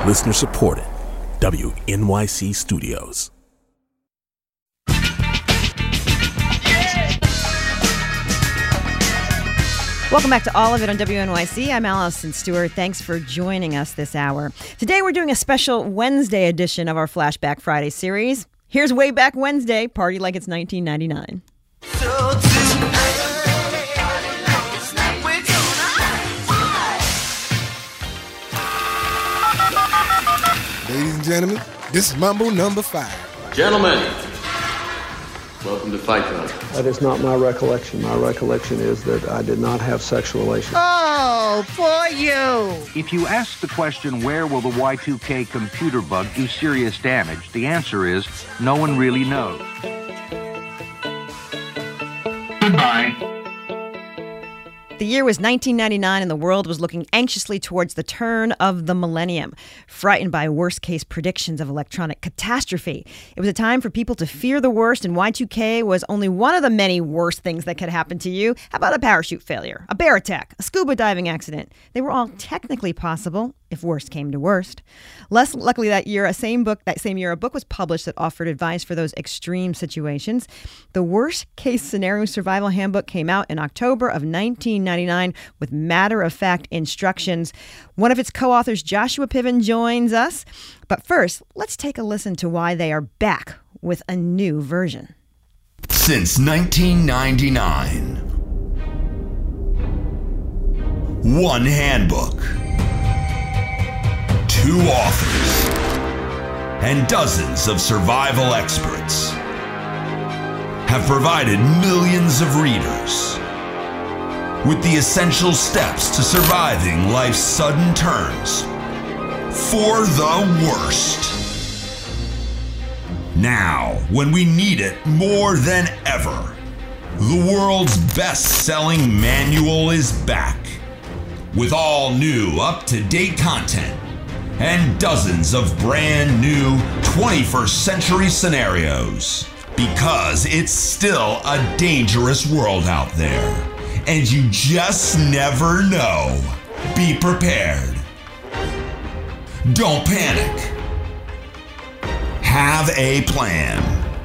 Listener supported. WNYC Studios. Welcome back to All of It on WNYC. I'm Allison Stewart. Thanks for joining us this hour. Today we're doing a special Wednesday edition of our Flashback Friday series. Here's Way Back Wednesday, party like it's 1999. Ladies and gentlemen, this is Mambo number 5. Gentlemen, welcome to Fight Club. That is not my recollection. My recollection is that I did not have sexual relations. Oh, for you! If you ask the question, where will the Y2K computer bug do serious damage, the answer is, no one really knows. Goodbye. The year was 1999 and the world was looking anxiously towards the turn of the millennium, frightened by worst-case predictions of electronic catastrophe. It was a time for people to fear the worst, and Y2K was only one of the many worst things that could happen to you. How about a parachute failure, a bear attack, a scuba diving accident? They were all technically possible if worst came to worst. Less luckily that same year, a book was published that offered advice for those extreme situations. The Worst Case Scenario Survival Handbook came out in October of 1999 with matter-of-fact instructions. One of its co-authors, Joshua Piven, joins us. But first, let's take a listen to why they are back with a new version. Since 1999, one handbook, 2 authors, and dozens of survival experts have provided millions of readers with the essential steps to surviving life's sudden turns for the worst. Now, when we need it more than ever, the world's best-selling manual is back with all new up-to-date content and dozens of brand new 21st century scenarios. Because it's still a dangerous world out there, and you just never know. Be prepared. Don't panic. Have a plan.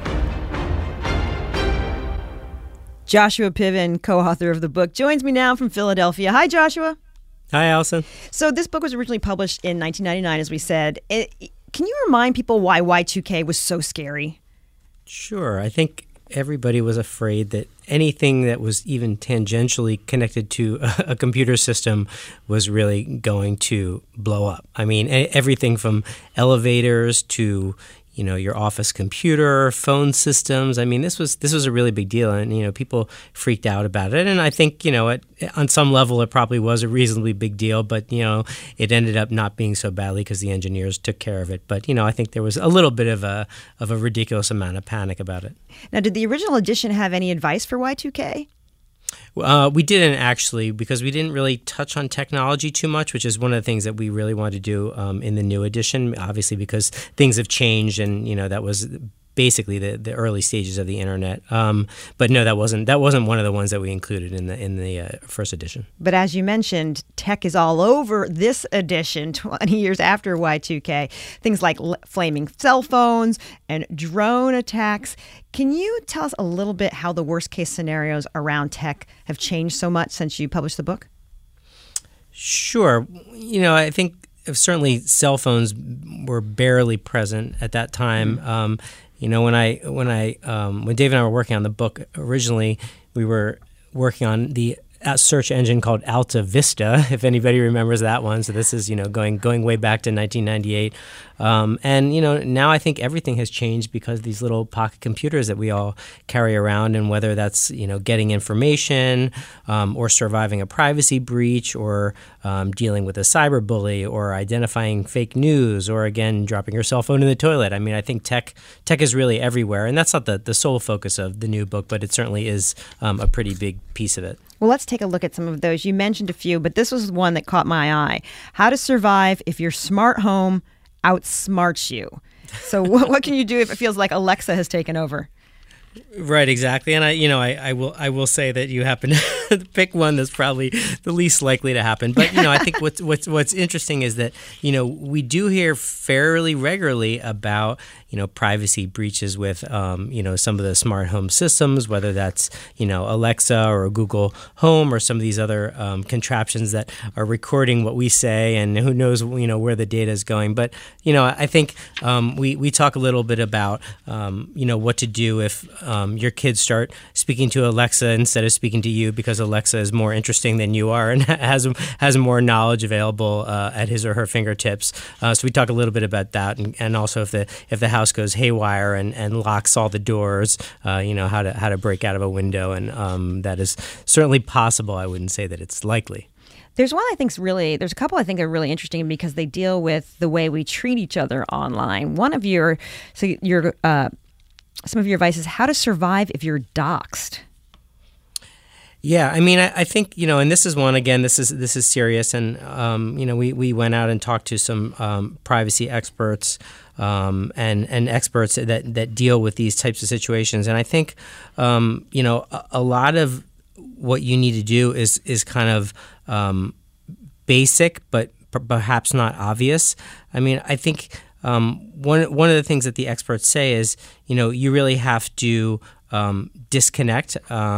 Joshua Piven, co-author of the book, joins me now from Philadelphia. Hi, Joshua. Hi, Allison. So this book was originally published in 1999, as we said. Can you remind people why Y2K was so scary? Sure. I think everybody was afraid that anything that was even tangentially connected to a computer system was really going to blow up. I mean, everything from elevators to your office computer, phone systems. I mean, this was a really big deal, and people freaked out about it. And I think on some level it probably was a reasonably big deal, but it ended up not being so badly because the engineers took care of it. But I think there was a little bit of a ridiculous amount of panic about it. Now, did the original edition have any advice for Y2K? We didn't actually, because we didn't really touch on technology too much, which is one of the things that we really wanted to do in the new edition, obviously because things have changed, and that was basically the early stages of the internet. But no, that wasn't one of the ones that we included in the first edition. But as you mentioned, tech is all over this edition 20 years after Y2K. Things like flaming cell phones and drone attacks. Can you tell us a little bit how the worst case scenarios around tech have changed so much since you published the book? Sure. I think certainly cell phones were barely present at that time. When Dave and I were working on the book originally, we were working on the search engine called Alta Vista, if anybody remembers that one. So this is, going way back to 1998. And, now I think everything has changed because these little pocket computers that we all carry around, and whether that's, getting information or surviving a privacy breach or dealing with a cyberbully or identifying fake news or, again, dropping your cell phone in the toilet. I mean, I think tech is really everywhere. And that's not the sole focus of the new book, but it certainly is a pretty big piece of it. Well, let's take a look at some of those. You mentioned a few, but this was one that caught my eye. How to survive if your smart home outsmarts you. So what can you do if it feels like Alexa has taken over? Right, exactly. And I will say that you happen to pick one that's probably the least likely to happen. But I think what's interesting is that we do hear fairly regularly about privacy breaches with some of the smart home systems, whether that's Alexa or Google Home or some of these other contraptions that are recording what we say, and who knows where the data is going. But I think we talk a little bit about what to do if your kids start speaking to Alexa instead of speaking to you because Alexa is more interesting than you are and has more knowledge available at his or her fingertips. So we talk a little bit about that, and also if the house goes haywire and locks all the doors, how to break out of a window, and that is certainly possible. I wouldn't say that it's likely. There's a couple I think are really interesting because they deal with the way we treat each other online. Some of your advice is how to survive if you're doxxed. Yeah, I mean, I think and this is one again. This is serious, and we went out and talked to some privacy experts and experts that deal with these types of situations, and I think a lot of what you need to do is kind of basic, but perhaps not obvious. I mean, I think one of the things that the experts say is, you really have to disconnect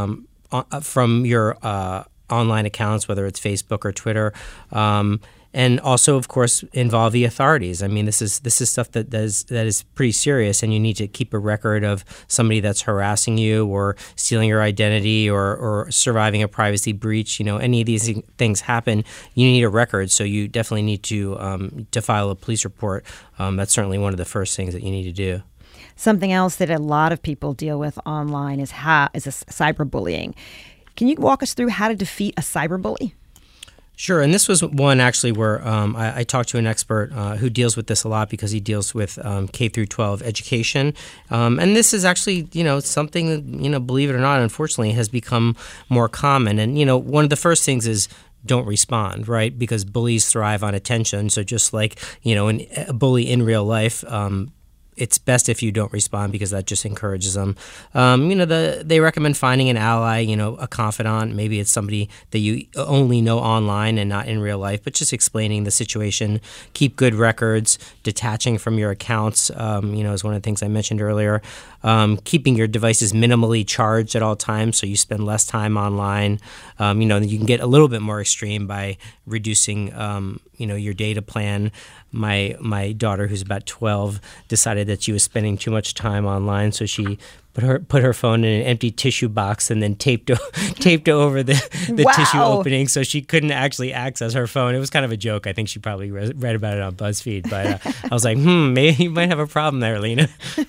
from your online accounts, whether it's Facebook or Twitter, and also, of course, involve the authorities. I mean, this is stuff that is pretty serious, and you need to keep a record of somebody that's harassing you or stealing your identity or surviving a privacy breach. Any of these things happen, you need a record. So you definitely need to file a police report. That's certainly one of the first things that you need to do. Something else that a lot of people deal with online is cyberbullying. Can you walk us through how to defeat a cyberbully? Sure, and this was one actually where I talked to an expert who deals with this a lot because he deals with K through 12 education, and this is actually something that believe it or not, unfortunately, has become more common. And one of the first things is don't respond, right? Because bullies thrive on attention. So just like a bully in real life. It's best if you don't respond because that just encourages them. They recommend finding an ally, a confidant. Maybe it's somebody that you only know online and not in real life, but just explaining the situation. Keep good records, detaching from your accounts, is one of the things I mentioned earlier. Keeping your devices minimally charged at all times so you spend less time online. You can get a little bit more extreme by reducing, your data plan. My daughter, who's about 12, decided that she was spending too much time online, so she put her phone in an empty tissue box and then taped over the Wow. tissue opening so she couldn't actually access her phone. It was kind of a joke. I think she probably read about it on BuzzFeed, but I was like, maybe you might have a problem there, Lena.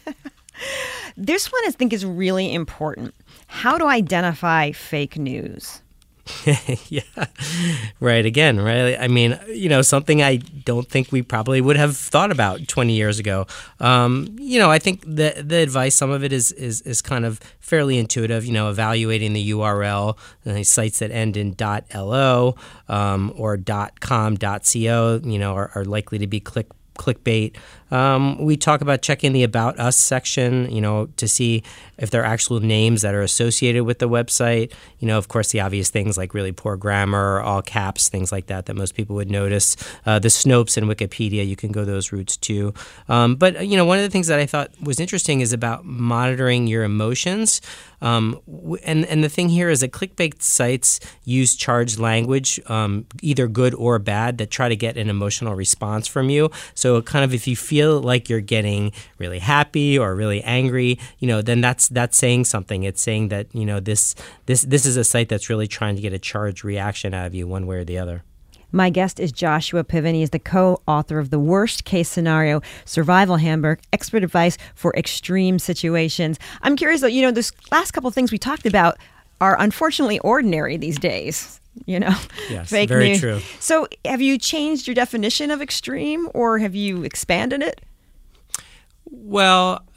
This one I think is really important. How to identify fake news. Yeah, right. Again, right. I mean, something I don't think we probably would have thought about 20 years ago. I think the advice, some of it is kind of fairly intuitive. Evaluating the URL, sites that end in .lo or .com, .co, are likely to be clickbait. We talk about checking the About Us section, to see if there are actual names that are associated with the website. Of course, the obvious things like really poor grammar, all caps, things like that most people would notice. The Snopes and Wikipedia, you can go those routes too. But, one of the things that I thought was interesting is about monitoring your emotions. And the thing here is that clickbait sites use charged language, either good or bad, that try to get an emotional response from you. So kind of if you feel like you're getting really happy or really angry, then that's saying something. It's saying that, this is a site that's really trying to get a charged reaction out of you one way or the other. My guest is Joshua Piven. He is the co-author of The Worst Case Scenario, Survival Handbook, Expert Advice for Extreme Situations. I'm curious, though, this last couple of things we talked about are unfortunately ordinary these days. Yes, fake very news. true. So have you changed your definition of extreme or have you expanded it? Well,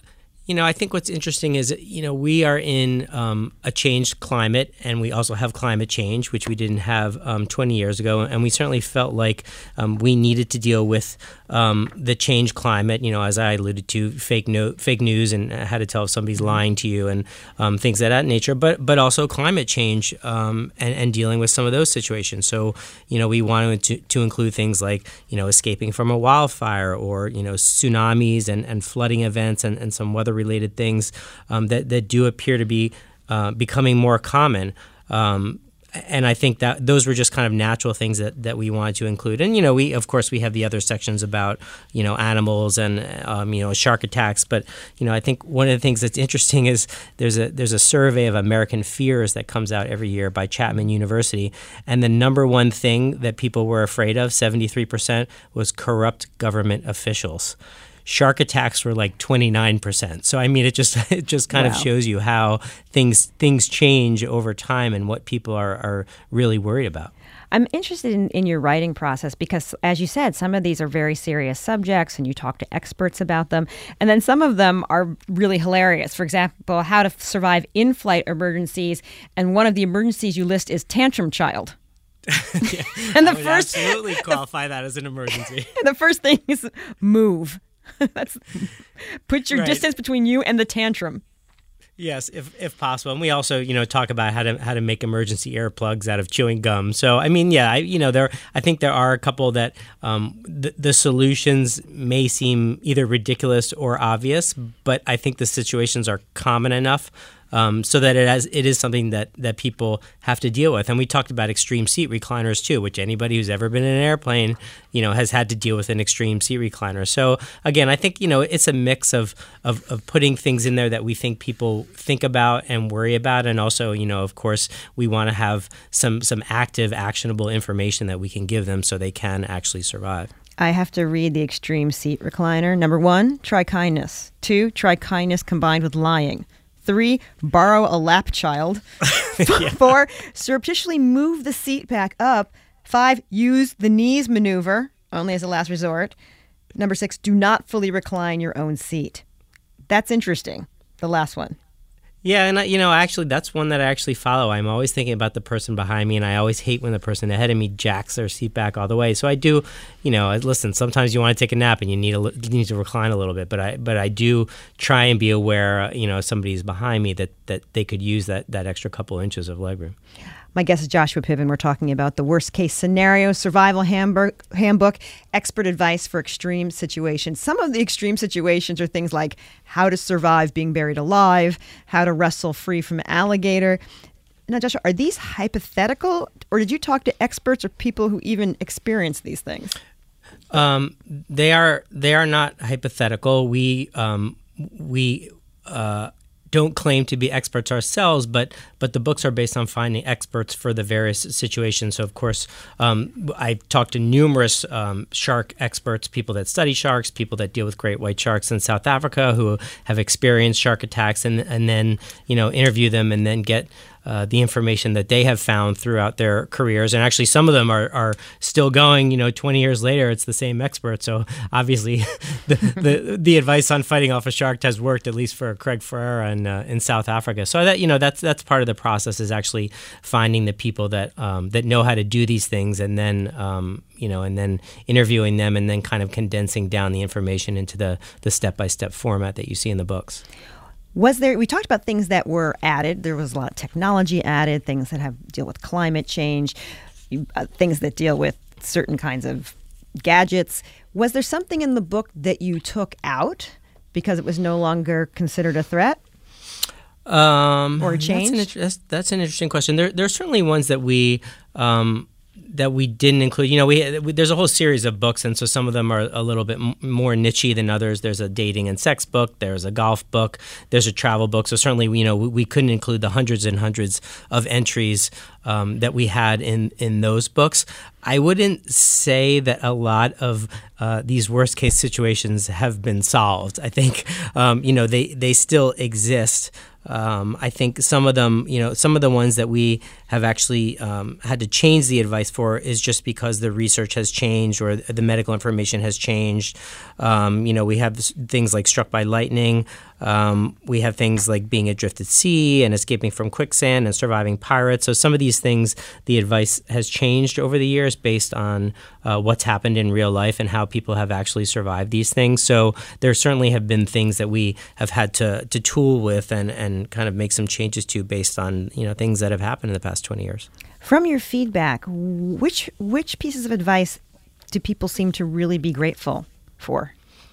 I think what's interesting is, we are in a changed climate, and we also have climate change, which we didn't have 20 years ago. And we certainly felt like we needed to deal with the changed climate, as I alluded to, fake news and how to tell if somebody's lying to you and things of that nature, but also climate change and dealing with some of those situations. So, we wanted to include things like, escaping from a wildfire or, tsunamis and flooding events and some weather-related things that do appear to be becoming more common. And I think that those were just kind of natural things that we wanted to include. And, we have the other sections about, animals and, shark attacks. But, I think one of the things that's interesting is there's a survey of American fears that comes out every year by Chapman University. And the number one thing that people were afraid of, 73%, was corrupt government officials. Shark attacks were like 29%. So it just kind of shows you how things change over time and what people are really worried about. I'm interested in your writing process because, as you said, some of these are very serious subjects and you talk to experts about them. And then some of them are really hilarious. For example, how to survive in-flight emergencies. And one of the emergencies you list is tantrum child. Yeah, and I would absolutely qualify that as an emergency. The first thing is move. Put your right. distance between you and the tantrum. Yes, if possible. And we also, talk about how to make emergency earplugs out of chewing gum. So, I think there are a couple that the solutions may seem either ridiculous or obvious, but I think the situations are common enough so that it is something that people have to deal with. And we talked about extreme seat recliners too, which anybody who's ever been in an airplane, has had to deal with an extreme seat recliner. So again, I think, it's a mix of putting things in there that we think people think about and worry about. And also, of course, we want to have some active, actionable information that we can give them so they can actually survive. I have to read the extreme seat recliner. Number 1, try kindness. 2, try kindness combined with lying. 3, borrow a lap child. 4, surreptitiously move the seat back up. 5, use the knees maneuver, only as a last resort. Number 6, do not fully recline your own seat. That's interesting, the last one. Yeah, and actually, that's one that I actually follow. I'm always thinking about the person behind me, and I always hate when the person ahead of me jacks their seat back all the way. So I do, listen. Sometimes you want to take a nap and you need to recline a little bit, but I do try and be aware, somebody's behind me that they could use that extra couple inches of legroom. My guest is Joshua Piven. We're talking about the worst case scenario survival handbook, expert advice for extreme situations. Some of the extreme situations are things like how to survive being buried alive, how to wrestle free from an alligator. Now, Joshua, are these hypothetical, or did you talk to experts or people who even experience these things? They are not hypothetical. We don't claim to be experts ourselves, but the books are based on finding experts for the various situations. So, of course, I've talked to numerous shark experts, people that study sharks, people that deal with great white sharks in South Africa who have experienced shark attacks, and then interview them and then get the information that they have found throughout their careers. And actually, some of them are still going, 20 years later, it's the same expert. So obviously, the advice on fighting off a shark has worked, at least for Craig Ferreira in South Africa. So that's part of the process, is actually finding the people that know how to do these things, and then and then interviewing them, and then kind of condensing down the information into the step-by-step format that you see in the books. We talked about things that were added. There was a lot of technology added, things that deal with climate change, things that deal with certain kinds of gadgets. Was there something in the book that you took out because it was no longer considered a threat? Or changed? That's an interesting question. There are certainly ones that we didn't include. There's a whole series of books, and so some of them are a little bit more niche-y than others. There's a dating and sex book. There's a golf book. There's a travel book. So certainly, we couldn't include the hundreds and hundreds of entries that we had in those books. I wouldn't say that a lot of these worst-case situations have been solved. I think, they still exist. I think some of them, some of the ones that we have actually had to change the advice for is just because the research has changed or the medical information has changed. We have things like struck by lightning. We have things like being adrift at sea and escaping from quicksand and surviving pirates. So some of these things, the advice has changed over the years based on what's happened in real life and how people have actually survived these things. So there certainly have been things that we have had to tool with and kind of make some changes to based on things that have happened in the past 20 years. From your feedback, which pieces of advice do people seem to really be grateful for?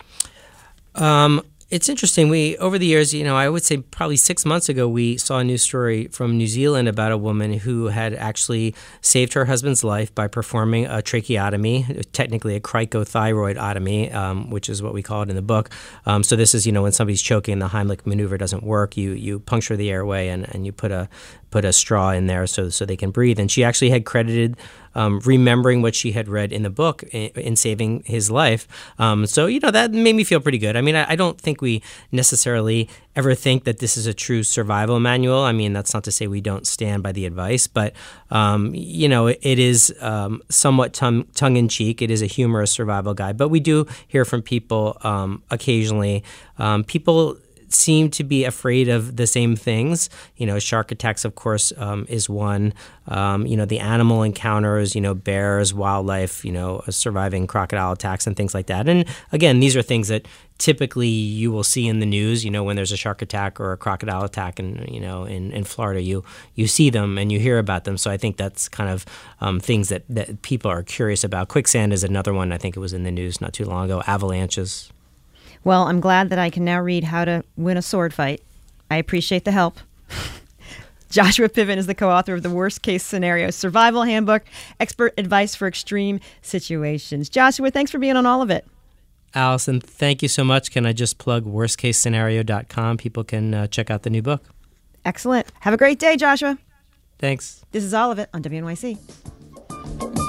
It's interesting. Over the years, I would say probably 6 months ago, we saw a news story from New Zealand about a woman who had actually saved her husband's life by performing a tracheotomy, technically a cricothyroidotomy, which is what we call it in the book. So this is, when somebody's choking and the Heimlich maneuver doesn't work, you puncture the airway and you put a straw in there so they can breathe. And she actually had credited remembering what she had read in the book in saving his life. So that made me feel pretty good. I mean, I don't think we necessarily ever think that this is a true survival manual. I mean, that's not to say we don't stand by the advice, but, it is somewhat tongue-in-cheek. It is a humorous survival guide. But we do hear from people occasionally. People seem to be afraid of the same things. Shark attacks, of course, is one. The animal encounters, bears, wildlife, surviving crocodile attacks and things like that. And again, these are things that typically you will see in the news, when there's a shark attack or a crocodile attack in Florida, you see them and you hear about them. So I think that's kind of things that people are curious about. Quicksand is another one. I think it was in the news not too long ago. Avalanches. Well, I'm glad that I can now read How to Win a Sword Fight. I appreciate the help. Joshua Piven is the co-author of the Worst Case Scenario Survival Handbook, Expert Advice for Extreme Situations. Joshua, thanks for being on all of it. Allison, thank you so much. Can I just plug worstcasescenario.com? People can check out the new book. Excellent. Have a great day, Joshua. Thanks. This is all of it on WNYC.